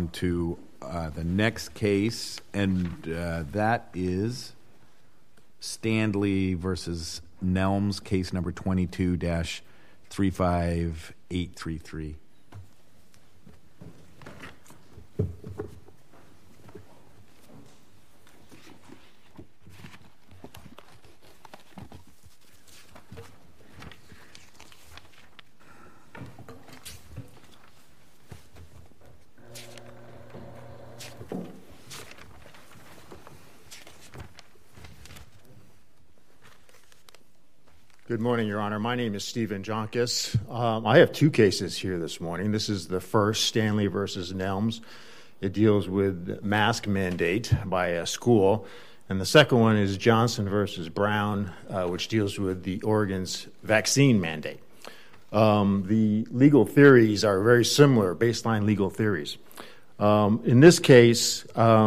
to the next case, and that is Stanley versus Nelms, case number 22-35833. Good morning, Your Honor. My name is Stephen Jonkis. I have two cases here this morning. This is the first, Stanley versus Nelms. It deals with mask mandate by a school. And the second one is Johnson versus Brown, which deals with the Oregon's vaccine mandate. The legal theories are very similar, baseline legal theories. In this case,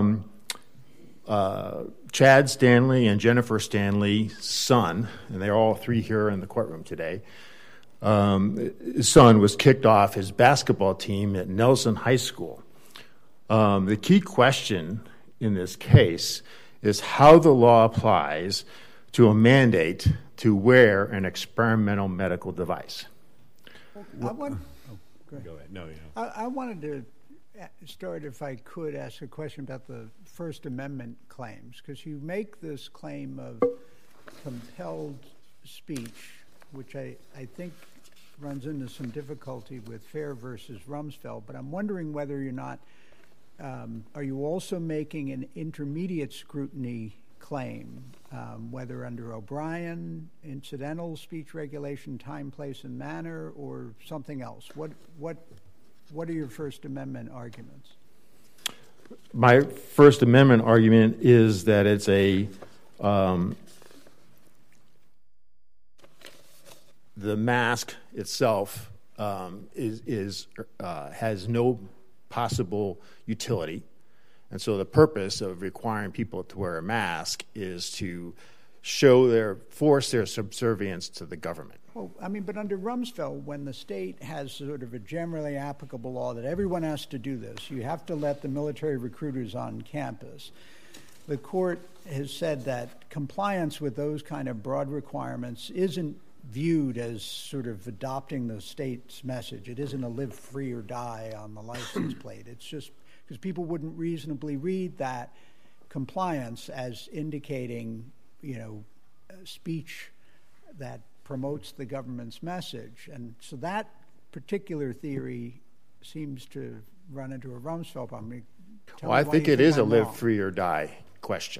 Chad Stanley and Jennifer Stanley's son, and they're all three here in the courtroom today, his son was kicked off his basketball team at Nelson High School. The key question in this case is how the law applies to a mandate to wear an experimental medical device. Go ahead. No, I wanted to start, if I could, ask a question about the First Amendment claims, because you make this claim of compelled speech, which I think runs into some difficulty with Fair versus Rumsfeld, but I'm wondering whether you're not, are you also making an intermediate scrutiny claim, whether under O'Brien, incidental speech regulation, time, place, and manner, or something else? What are your First Amendment arguments? My First Amendment argument is that it's the mask itself has no possible utility, and so the purpose of requiring people to wear a mask is to force their subservience to the government. Well, I mean, but under Rumsfeld, when the state has sort of a generally applicable law that everyone has to do this, you have to let the military recruiters on campus. The court has said that compliance with those kind of broad requirements isn't viewed as sort of adopting the state's message. It isn't a live free or die on the license plate. It's just because people wouldn't reasonably read that compliance as indicating, speech that promotes the government's message. And so that particular theory seems to run into a Rumsfeld problem. Well, I think it is a live free or die question.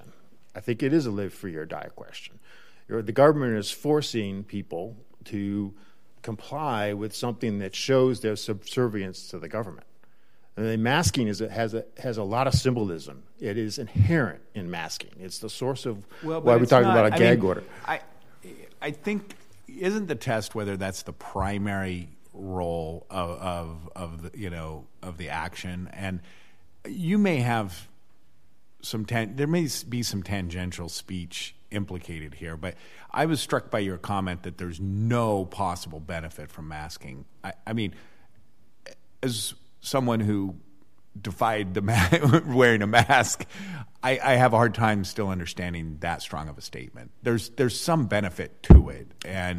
The government is forcing people to comply with something that shows their subservience to the government. And the masking has a lot of symbolism. It is inherent in masking. It's the source of why we're talking about a gag order. I think, isn't the test whether that's the primary role of the action? And you may have there may be some tangential speech implicated here, but I was struck by your comment that there's no possible benefit from masking. I mean, as someone who defied wearing a mask, I have a hard time still understanding that strong of a statement. There's some benefit to it,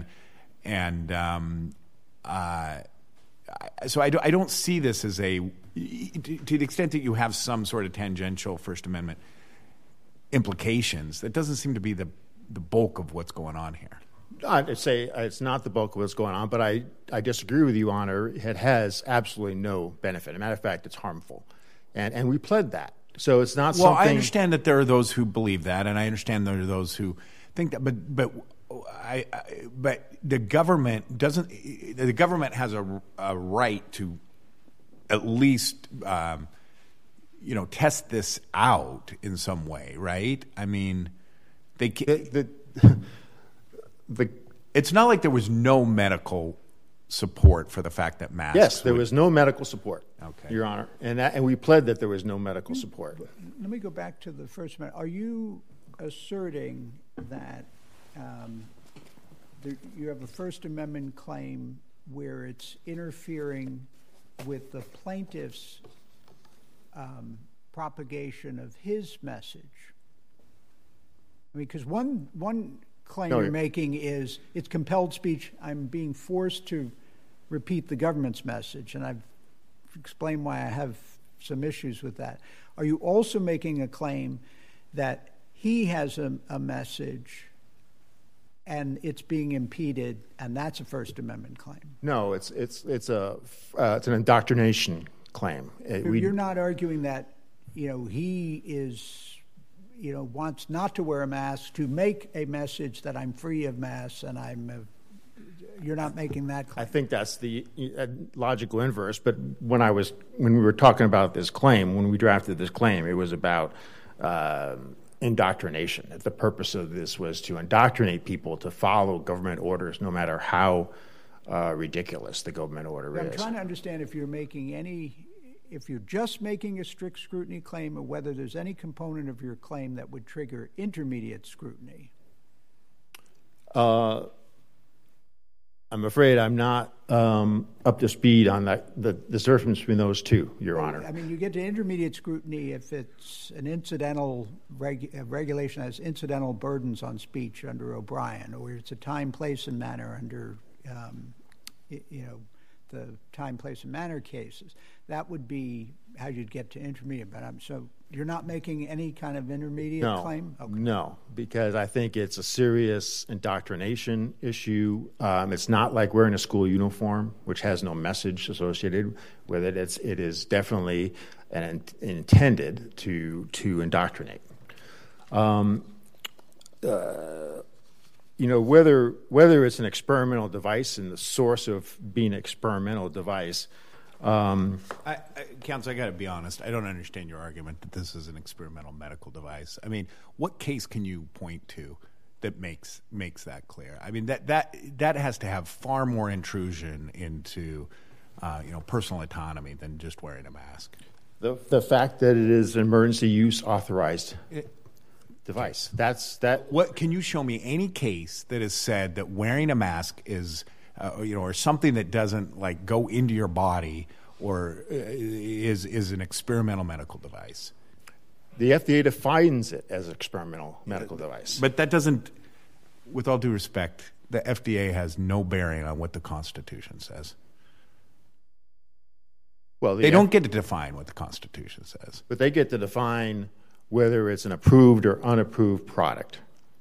so I don't see this as to the extent that you have some sort of tangential First Amendment implications. That doesn't seem to be the bulk of what's going on here. I'd say it's not the bulk of what's going on, but I disagree with you, Honor. It has absolutely no benefit. As a matter of fact, it's harmful. And we pled that. So it's not something... Well, I understand that there are those who believe that, and I understand there are those who think that, but the government doesn't... The government has a right to at least, test this out in some way, right? I mean, it's not like there was no medical support for the fact that masks... Yes, there was no medical support, okay, Your Honor. And we pled that there was no medical support. Let me go back to the First Amendment. Are you asserting that you have a First Amendment claim where it's interfering with the plaintiff's propagation of his message? I mean, because one claim No, you're making is it's compelled speech. I'm being forced to repeat the government's message, and I've explained why I have some issues with that. Are you also making a claim that he has a message and it's being impeded, and that's a First Amendment claim? No, it's an indoctrination claim. You're not arguing that, he is, wants not to wear a mask to make a message that I'm free of masks and you're not making that claim. I think that's the logical inverse. But when we were talking about this claim, when we drafted this claim, it was about indoctrination. The purpose of this was to indoctrinate people to follow government orders, no matter how ridiculous the government order is. I'm trying to understand if you're just making a strict scrutiny claim, or whether there's any component of your claim that would trigger intermediate scrutiny. I'm afraid I'm not up to speed on the difference between those two, Your Honor. I mean, you get to intermediate scrutiny if it's an incidental regulation that has incidental burdens on speech under O'Brien, or it's a time, place, and manner under, the time, place, and manner cases. That would be how you'd get to intermediate. But so you're not making any kind of intermediate claim? Okay. No, because I think it's a serious indoctrination issue. It's not like wearing a school uniform, which has no message associated with it. It is definitely intended to indoctrinate. Whether it's an experimental device and the source of being an experimental device. Counsel, I got to be honest. I don't understand your argument that this is an experimental medical device. I mean, what case can you point to that makes that clear? I mean, that has to have far more intrusion into personal autonomy than just wearing a mask. The fact that it is an emergency use authorized device. What can you show me any case that has said that wearing a mask is or something that doesn't go into your body or is an experimental medical device? The FDA defines it as an experimental medical device. But that doesn't, with all due respect, the FDA has no bearing on what the Constitution says. Well, they don't get to define what the Constitution says. But they get to define whether it's an approved or unapproved product.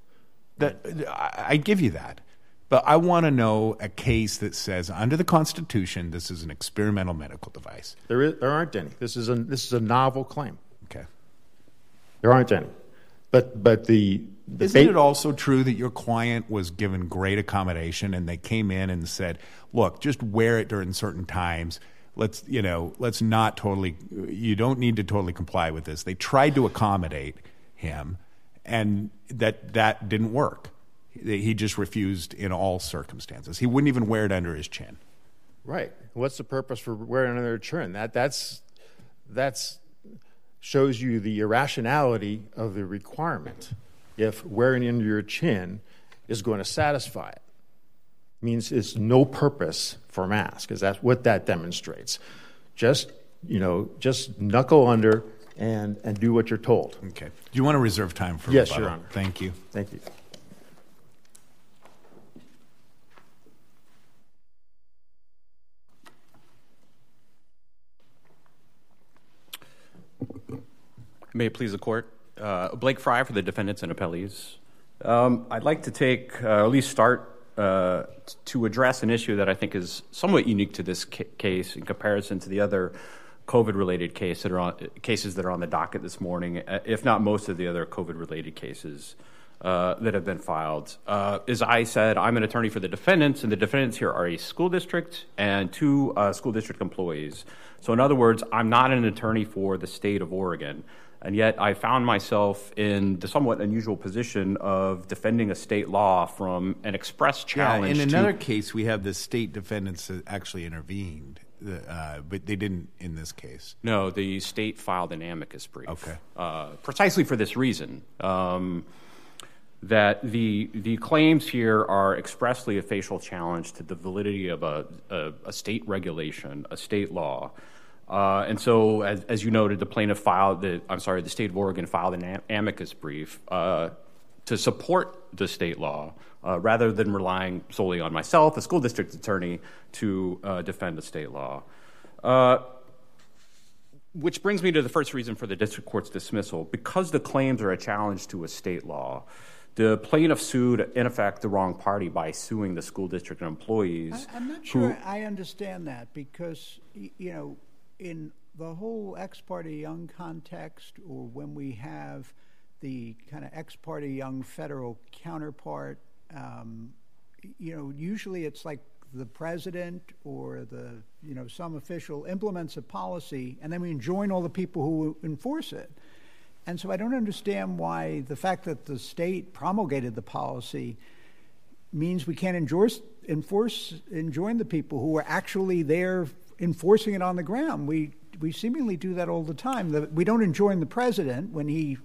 I give you that. But I want to know a case that says under the Constitution this is an experimental medical device. There aren't any. This is a novel claim. Okay. There aren't any. But isn't it also true that your client was given great accommodation and they came in and said, "Look, just wear it during certain times. Let's not totally. You don't need to totally comply with this." They tried to accommodate him, and that didn't work. He just refused in all circumstances. He wouldn't even wear it under his chin. Right. What's the purpose for wearing it under your chin? That's shows you the irrationality of the requirement. If wearing it under your chin is going to satisfy it, means it's no purpose for a mask, because that's what that demonstrates. Just knuckle under and do what you're told. Okay. Do you want to reserve time for Yes, rebuttal? Your Honor. Thank you. Thank you. May it please the Court. Blake Fry for the defendants and appellees. I'd like to take, at least start, to address an issue that I think is somewhat unique to this case in comparison to the other COVID-related cases that are on the docket this morning, if not most of the other COVID-related cases that have been filed. As I said, I'm an attorney for the defendants, and the defendants here are a school district and two school district employees. So in other words, I'm not an attorney for the state of Oregon. And yet I found myself in the somewhat unusual position of defending a state law from an express challenge. In another case, we have the state defendants that actually intervened, but they didn't in this case. No, the state filed an amicus brief. Okay. Precisely for this reason, that the claims here are expressly a facial challenge to the validity of a state regulation, a state law. And so, as you noted, the state of Oregon filed an amicus brief to support the state law, rather than relying solely on myself, the school district attorney, to defend the state law. Which brings me to the first reason for the district court's dismissal. Because the claims are a challenge to a state law, the plaintiff sued, in effect, the wrong party by suing the school district and employees. I'm not sure I understand that, because, in the whole Ex parte Young context, or when we have the kind of Ex parte Young federal counterpart, usually it's like the president or some official implements a policy, and then we enjoin all the people who enforce it. And so I don't understand why the fact that the state promulgated the policy means we can't enjoin the people who are actually there enforcing it on the ground. We seemingly do that all the time. We don't enjoin the president when he,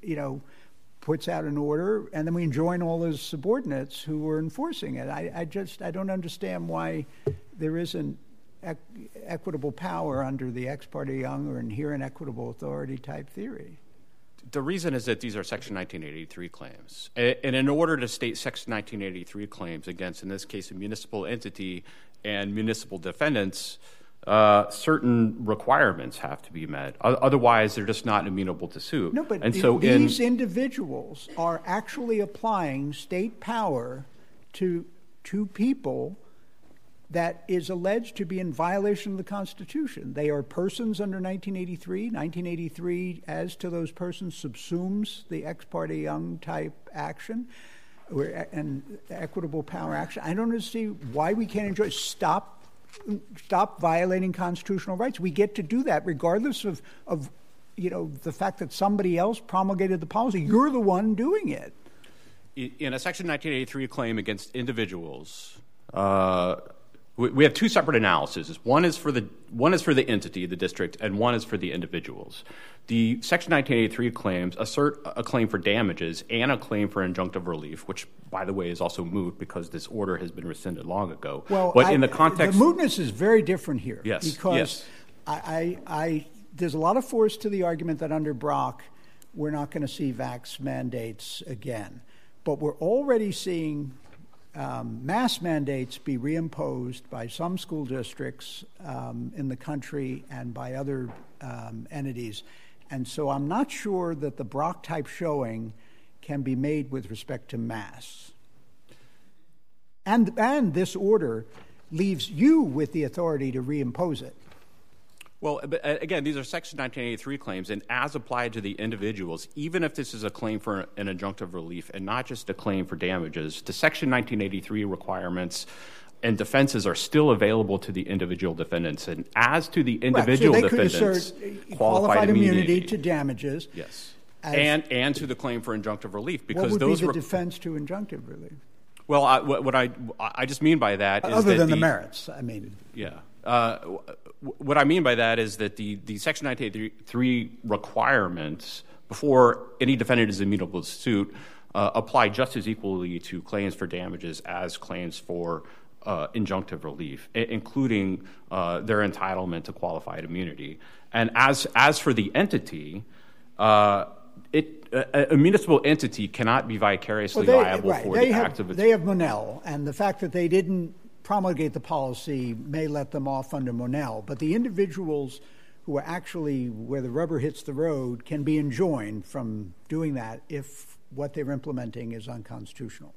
puts out an order, and then we enjoin all his subordinates who are enforcing it. I don't understand why there isn't equitable power under the Ex parte Young or inherent equitable authority type theory. The reason is that these are Section 1983 claims. And in order to state Section 1983 claims against, in this case, a municipal entity and municipal defendants, certain requirements have to be met. Otherwise, they're just not amenable to suit. No, but so these individuals are actually applying state power to people that is alleged to be in violation of the Constitution. They are persons under 1983. 1983, as to those persons, subsumes the Ex parte Young type action and equitable power action. I don't see why we can't enjoy stop violating constitutional rights. We get to do that regardless of the fact that somebody else promulgated the policy. You're the one doing it. In a Section 1983 claim against individuals, we have two separate analyses. One is for the entity, the district, and one is for the individuals. The Section 1983 claims assert a claim for damages and a claim for injunctive relief, which, by the way, is also moot because this order has been rescinded long ago. Well, but in the context, the mootness is very different here. Yes, because yes. There's a lot of force to the argument that under Brock, we're not going to see vax mandates again, but we're already seeing mass mandates be reimposed by some school districts in the country and by other entities. And so I'm not sure that the Brock-type showing can be made with respect to masks. And this order leaves you with the authority to reimpose it. Well, but again, these are Section 1983 claims, and as applied to the individuals, even if this is a claim for an injunctive relief and not just a claim for damages, the Section 1983 requirements and defenses are still available to the individual defendants. And as to the individual defendants, could assert qualified immunity to damages. Yes, and to the claim for injunctive relief, because what would be the defense to injunctive relief? Well, what I just mean by that is other that than the merits. I mean, yeah. What I mean by that is that the Section 1983 requirements before any defendant is amenable to suit apply just as equally to claims for damages as claims for injunctive relief, including their entitlement to qualified immunity. And as for the entity, a municipal entity cannot be vicariously liable for the act of its... They have Monell, and the fact that they didn't promulgate the policy may let them off under Monell, but the individuals who are actually where the rubber hits the road can be enjoined from doing that if what they're implementing is unconstitutional.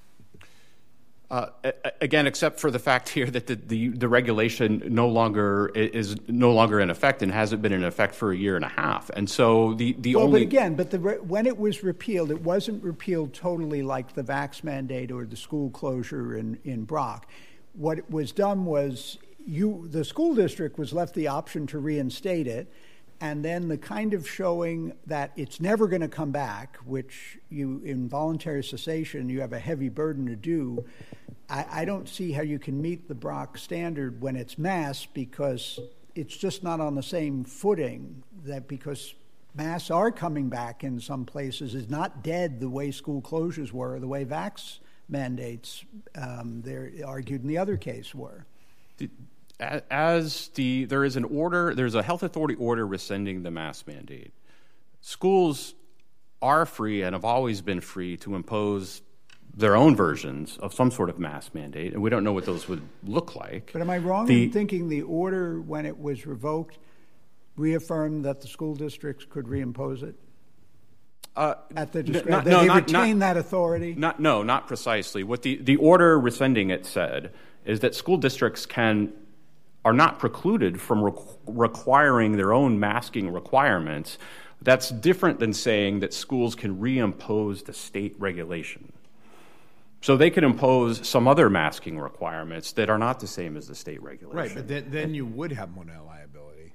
Again, except for the fact here that the regulation is no longer in effect and hasn't been in effect for a year and a half, and so when it was repealed, it wasn't repealed totally like the vax mandate or the school closure in Brock. What was done was the school district was left the option to reinstate it, and then the kind of showing that it's never going to come back, which in voluntary cessation, you have a heavy burden to do. I don't see how you can meet the Brock standard when it's mass, because it's just not on the same footing, that because masks are coming back in some places is not dead the way school closures were, the way vax mandates, they're argued in the other case, were. there is an order, there's a health authority order rescinding the mask mandate. Schools are free and have always been free to impose their own versions of some sort of mask mandate, and we don't know what those would look like. But am I wrong in thinking the order, when it was revoked, reaffirmed that the school districts could reimpose it? At the discretion, they retain that authority? Not precisely. What the order rescinding it said is that school districts are not precluded from requiring their own masking requirements. That's different than saying that schools can reimpose the state regulation. So they can impose some other masking requirements that are not the same as the state regulation. Right, but then you would have Monell liability.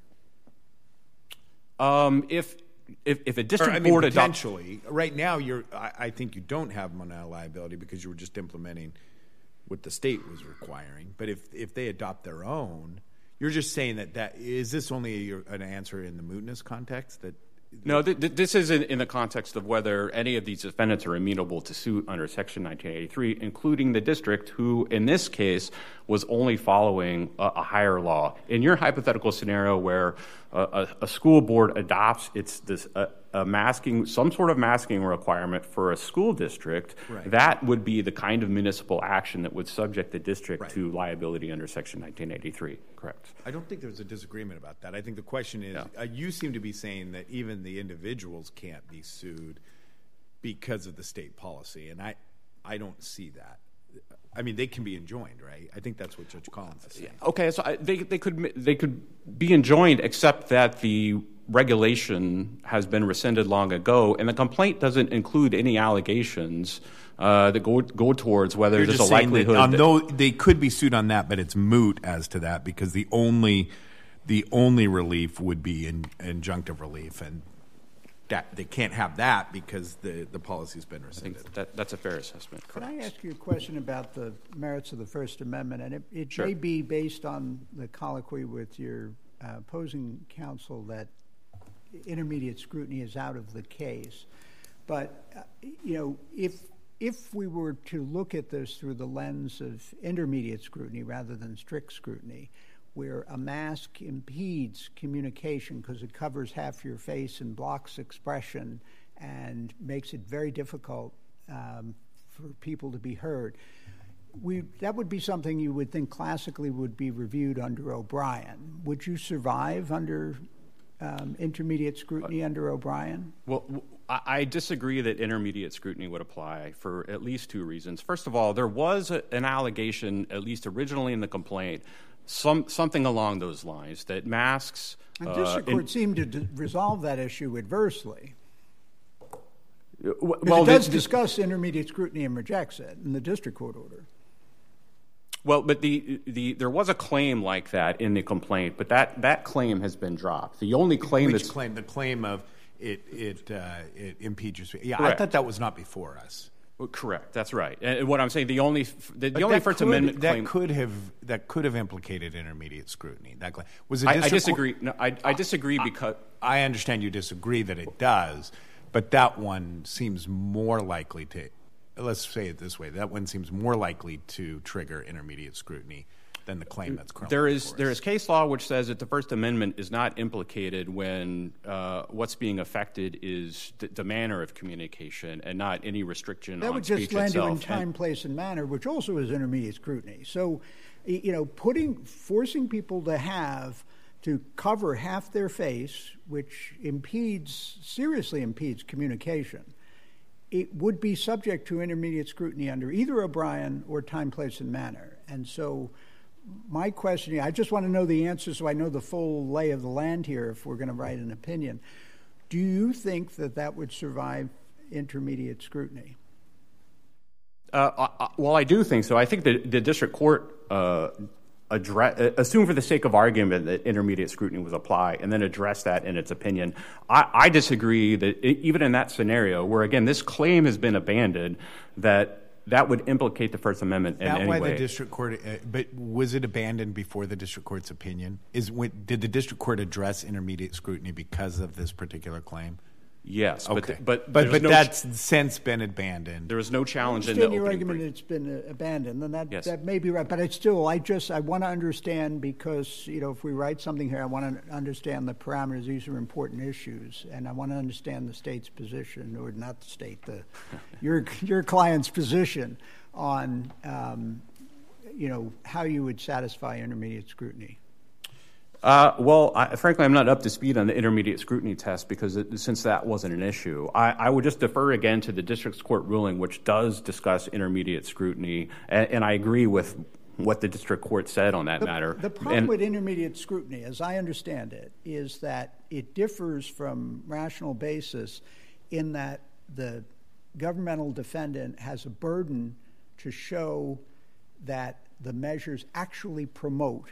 If a district board potentially, right now I think you don't have Monell liability because you were just implementing what the state was requiring. But if they adopt their own, you're just saying that is this only an answer in the mootness context that? No, this is in the context of whether any of these defendants are amenable to suit under Section 1983, including the district, who in this case was only following a higher law. In your hypothetical scenario where a school board adopts some sort of masking requirement for a school district, right, that would be the kind of municipal action that would subject the district to liability under Section 1983. Correct. I don't think there's a disagreement about that. I think the question is, you seem to be saying that even the individuals can't be sued because of the state policy, and I don't see that. I mean, they can be enjoined, right? I think that's what Judge Collins is saying. Okay, so they could be enjoined, except that the regulation has been rescinded long ago, and the complaint doesn't include any allegations that go towards whether there's a likelihood. They could be sued on that, but it's moot as to that because the only relief would be injunctive relief, and that they can't have that because the policy's been rescinded. I think that's a fair assessment. Correct. Can I ask you a question about the merits of the First Amendment? And it Sure. may be based on the colloquy with your opposing counsel that intermediate scrutiny is out of the case. But, if we were to look at this through the lens of intermediate scrutiny rather than strict scrutiny, where a mask impedes communication because it covers half your face and blocks expression and makes it very difficult for people to be heard, that would be something you would think classically would be reviewed under O'Brien. Would you survive under intermediate scrutiny under O'Brien? Well, I disagree that intermediate scrutiny would apply for at least two reasons. First of all, there was an allegation, at least originally in the complaint, something along those lines, that masks... And the district court seemed to resolve that issue adversely. Well, it does discuss intermediate scrutiny and rejects it in the district court order. Well, but there was a claim like that in the complaint, but that claim has been dropped. The only claim the claim of it impedes. Yeah, correct. I thought that was not before us. Well, correct. That's right. And what I'm saying, the only First Amendment claim that could have implicated intermediate scrutiny. That claim was I disagree. No, I disagree because I understand you disagree that it does, but that one seems more likely to. Let's say it this way: that one seems more likely to trigger intermediate scrutiny than the claim that's currently there is case law which says that the First Amendment is not implicated when what's being affected is the manner of communication and not any restriction that on would speech just land itself. You in time, place, and manner, which also is intermediate scrutiny. So, forcing people to cover half their face, which seriously impedes communication, it would be subject to intermediate scrutiny under either O'Brien or time, place, and manner. And so my question, I just want to know the answer so I know the full lay of the land here if we're going to write an opinion. Do you think that would survive intermediate scrutiny? Well, I do think so. I think the district court assume for the sake of argument that intermediate scrutiny was applied and then address that in its opinion. I disagree that even in that scenario where, again, this claim has been abandoned, that would implicate the First Amendment in any way. The district court, but was it abandoned before the district court's opinion? Did the district court address intermediate scrutiny because of this particular claim? Yes, Okay. but but that's since been abandoned. there was no challenge in In the your opening argument, brief. it's been abandoned, and Yes. that may be right. But I want to understand, because if we write something here, I want to understand the parameters. These are important issues, and I want to understand the state's position, or not the state, your client's position on how you would satisfy intermediate scrutiny. Frankly, I'm not up to speed on the intermediate scrutiny test because since that wasn't an issue. I would just defer again to the district's court ruling, which does discuss intermediate scrutiny, and I agree with what the district court said on that matter. The problem with intermediate scrutiny, as I understand it, is that it differs from rational basis in that the governmental defendant has a burden to show that the measures actually promote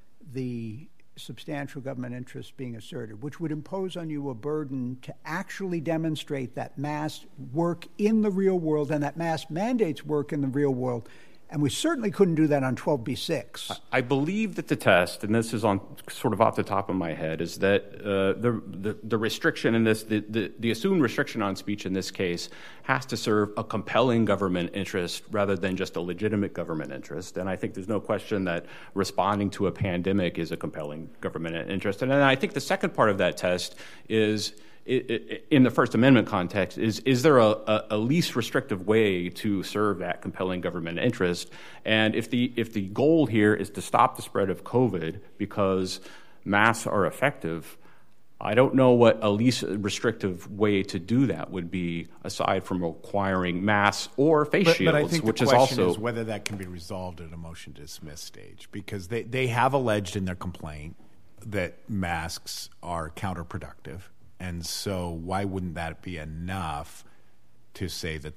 the substantial government interest being asserted, which would impose on you a burden to actually demonstrate that masks work in the real world and that mask mandates work in the real world. And we certainly couldn't do that on 12b-6. I believe that the test, and this is on sort of off the top of my head, is that the restriction in this, the assumed restriction on speech in this case has to serve a compelling government interest rather than just a legitimate government interest. And I think there's no question that responding to a pandemic is a compelling government interest. And then I think the second part of that test is, in the First Amendment context, is there a least restrictive way to serve that compelling government interest? And if the goal here is to stop the spread of COVID because masks are effective, I don't know what a least restrictive way to do that would be, aside from requiring masks or face shields, but I think which the is question also is whether that can be resolved at a motion to dismiss stage, because they have alleged in their complaint that masks are counterproductive. And so why wouldn't that be enough to say that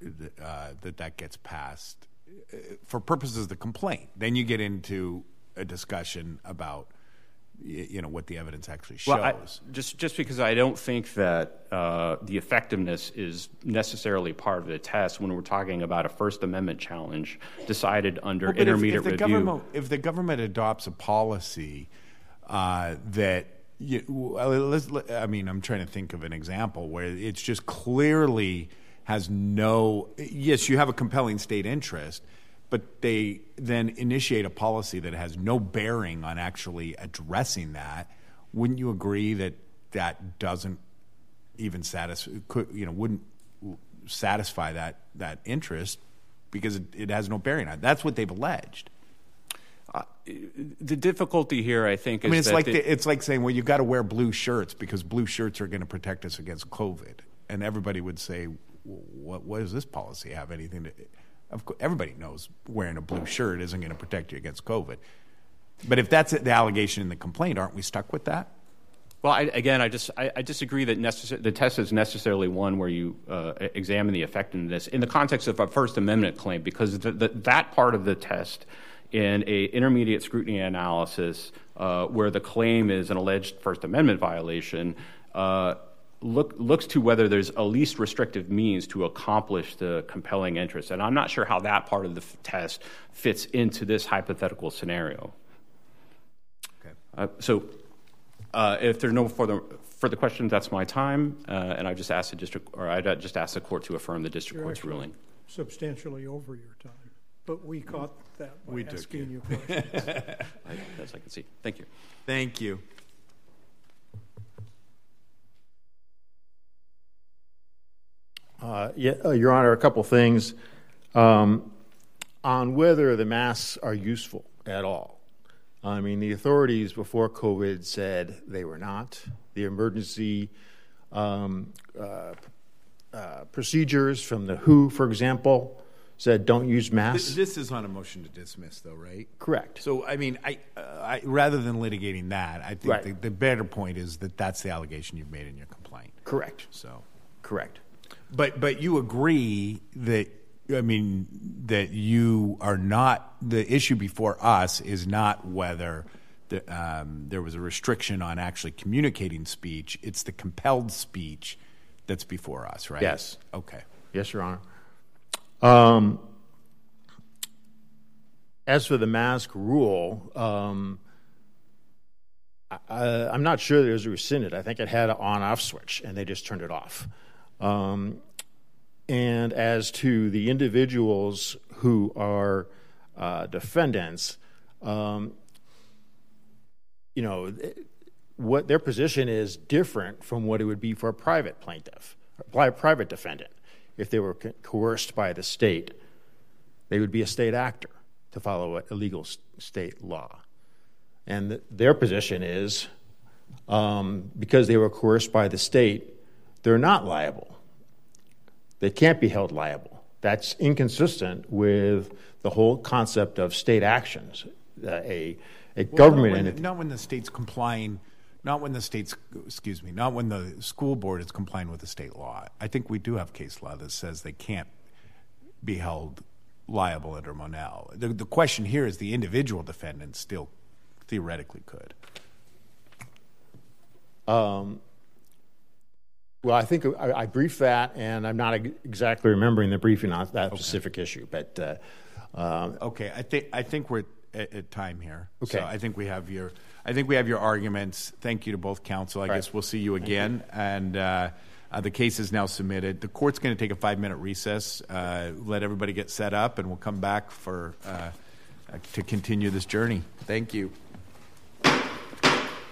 that gets passed for purposes of the complaint? Then you get into a discussion about what the evidence actually shows. Well, just because I don't think that the effectiveness is necessarily part of the test when we're talking about a First Amendment challenge decided under intermediate review. If the government adopts a policy that I'm trying to think of an example where it's just clearly has yes, you have a compelling state interest, but they then initiate a policy that has no bearing on actually addressing that. Wouldn't you agree that that doesn't even wouldn't satisfy that interest because it has no bearing on it? That's what they've alleged. The difficulty here, I think, is it's like saying, well, you've got to wear blue shirts because blue shirts are going to protect us against COVID. And everybody would say, what does this policy have anything to... Of course, everybody knows wearing a blue shirt isn't going to protect you against COVID. But if that's the allegation in the complaint, aren't we stuck with that? Well, I disagree that the test is necessarily one where you examine the effectiveness in the context of a First Amendment claim, because that part of the test in a intermediate scrutiny analysis where the claim is an alleged First Amendment violation looks to whether there's a least restrictive means to accomplish the compelling interest. And I'm not sure how that part of the test fits into this hypothetical scenario. Okay. If there are no further questions, that's my time, and I just ask the court to affirm the district court's ruling. Substantially over your time, but we caught that by asking you questions. As I can see. Thank you. Thank you. Your Honor, a couple things on whether the masks are useful at all. I mean, the authorities before COVID said they were not. The emergency procedures from the WHO, for example, said don't use masks. This is on a motion to dismiss, though, right? Correct. So, I mean, I rather than litigating that, I think the better point is that that's the allegation you've made in your complaint. Correct. So, correct. But you agree that, I mean, that you are not, the issue before us is not whether there was a restriction on actually communicating speech. It's the compelled speech that's before us, right? Yes. Okay. Yes, Your Honor. As for the mask rule, I'm not sure it was rescinded. I think it had an on-off switch, and they just turned it off. And as to the individuals who are defendants, what their position is different from what it would be for a private plaintiff, a private defendant. If they were coerced by the state, they would be a state actor to follow illegal state law. And their position is, because they were coerced by the state, they're not liable. They can't be held liable. That's inconsistent with the whole concept of state actions. A government not when the state's complying, not when the school board is complying with the state law. I think we do have case law that says they can't be held liable under Monell. The question here is the individual defendant still theoretically could. Well, I think I briefed that, and I'm not exactly remembering the briefing on that specific issue. But okay, I think we're at time here. Okay, so I think we have your arguments. Thank you to both counsel. I guess we'll see you again. And the case is now submitted. The court's going to take a 5-minute recess. Let everybody get set up, and we'll come back to continue this journey. Thank you.